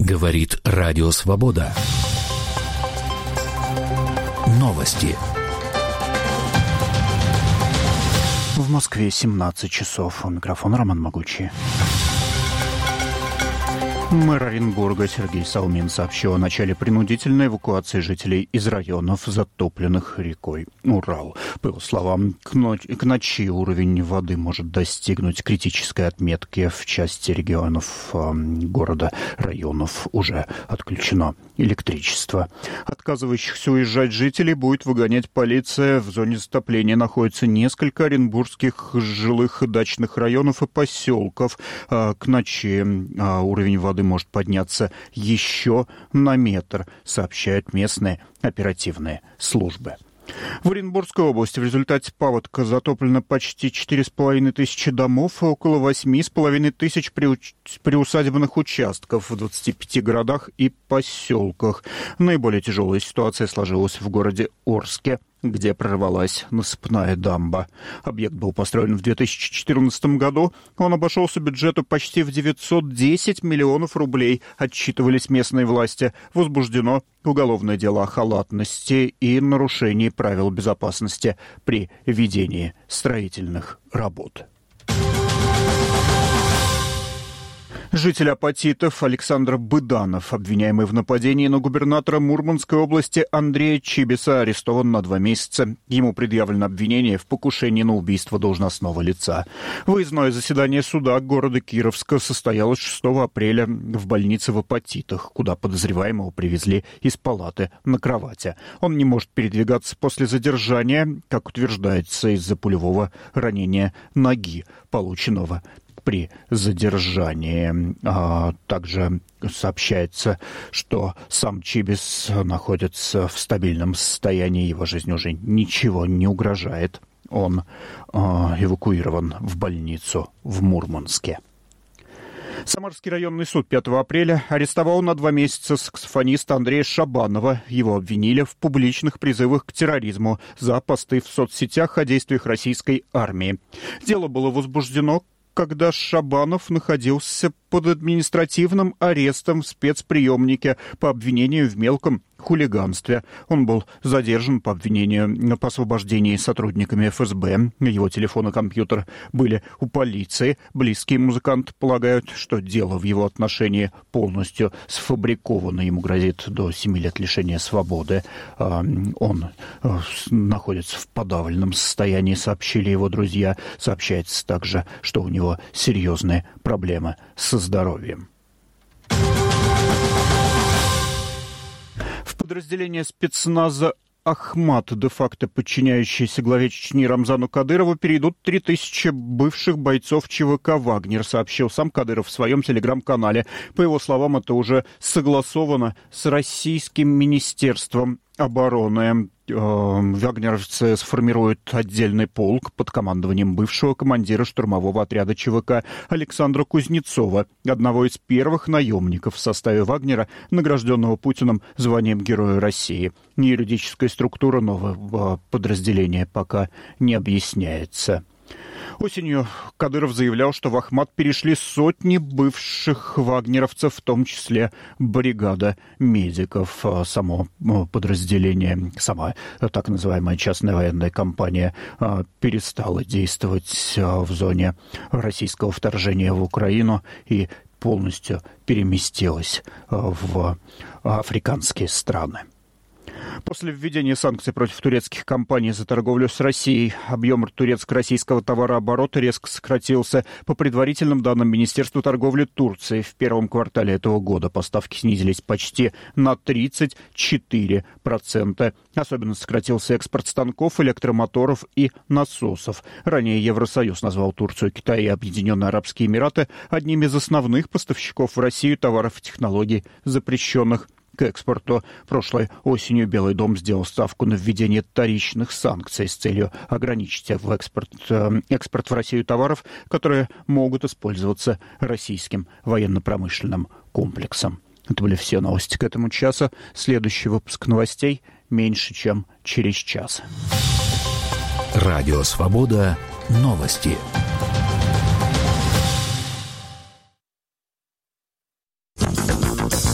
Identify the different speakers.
Speaker 1: Говорит Радио Свобода. Новости.
Speaker 2: В Москве 17 часов. У микрофона Роман Могучий. Мэр Оренбурга Сергей Салмин сообщил о начале принудительной эвакуации жителей из районов, затопленных рекой Урал. По его словам, к ночи уровень воды может достигнуть критической отметки. В части регионов города, районов уже отключено электричество. Отказывающихся уезжать жителей будет выгонять полиция. В зоне затопления находится несколько оренбургских жилых и дачных районов и поселков. К ночи уровень воды может подняться еще на метр, сообщают местные оперативные службы. В Оренбургской области в результате паводка затоплено почти 4,5 тысячи домов, около 8,5 тысяч приусадебных участков в 25 городах и поселках. Наиболее тяжелая ситуация сложилась в городе Орске, где прорвалась насыпная дамба. Объект был построен в 2014 году. Он обошелся бюджету почти в 910 миллионов рублей, отчитывались местные власти. Возбуждено уголовное дело о халатности и нарушении правил безопасности при ведении строительных работ. Житель Апатитов Александр Быданов, обвиняемый в нападении на губернатора Мурманской области Андрея Чибиса, арестован на 2 месяца. Ему предъявлено обвинение в покушении на убийство должностного лица. Выездное заседание суда города Кировска состоялось 6 апреля в больнице в Апатитах, куда подозреваемого привезли из палаты на кровати. Он не может передвигаться после задержания, как утверждается, из-за пулевого ранения ноги, полученного при задержании. Также сообщается, что сам Чибис находится в стабильном состоянии, его жизни уже ничего не угрожает. Он эвакуирован в больницу в Мурманске. Самарский районный суд 5 апреля арестовал на 2 месяца саксофониста Андрея Шабанова. Его обвинили в публичных призывах к терроризму за посты в соцсетях о действиях российской армии. Дело было возбуждено, когда Шабанов находился под административным арестом в спецприемнике по обвинению в мелком хулиганстве. Он был задержан по обвинению по освобождении сотрудниками ФСБ. Его телефон и компьютер были у полиции. Близкие музыканты полагают, что дело в его отношении полностью сфабриковано. Ему грозит до 7 лет лишения свободы. Он находится в подавленном состоянии, сообщили его друзья. Сообщается также, что у него серьезные проблемы со здоровьем. В подразделение спецназа Ахмат, де-факто подчиняющиеся главе Чечни Рамзану Кадырову, перейдут 3000 бывших бойцов ЧВК «Вагнер», сообщил сам Кадыров в своем телеграм-канале. По его словам, это уже согласовано с российским министерством обороны. Вагнеровцы сформируют отдельный полк под командованием бывшего командира штурмового отряда ЧВК Александра Кузнецова, одного из первых наемников в составе Вагнера, награжденного Путиным званием Героя России. Юридическая структура нового подразделения пока не объясняется. Осенью Кадыров заявлял, что в Ахмат перешли сотни бывших вагнеровцев, в том числе бригада медиков. Само подразделение, сама так называемая частная военная компания перестала действовать в зоне российского вторжения в Украину и полностью переместилась в африканские страны. После введения санкций против турецких компаний за торговлю с Россией объем турецко-российского товарооборота резко сократился. По предварительным данным Министерства торговли Турции, в первом квартале этого года поставки снизились почти на 34%. Особенно сократился экспорт станков, электромоторов и насосов. Ранее Евросоюз назвал Турцию, Китай и Объединенные Арабские Эмираты одними из основных поставщиков в Россию товаров и технологий, запрещенных к экспорту. Прошлой осенью Белый дом сделал ставку на введение вторичных санкций с целью ограничить экспорт в Россию товаров, которые могут использоваться российским военно-промышленным комплексом. Это были все новости к этому часу. Следующий выпуск новостей меньше, чем через час.
Speaker 1: Радио «Свобода». Новости.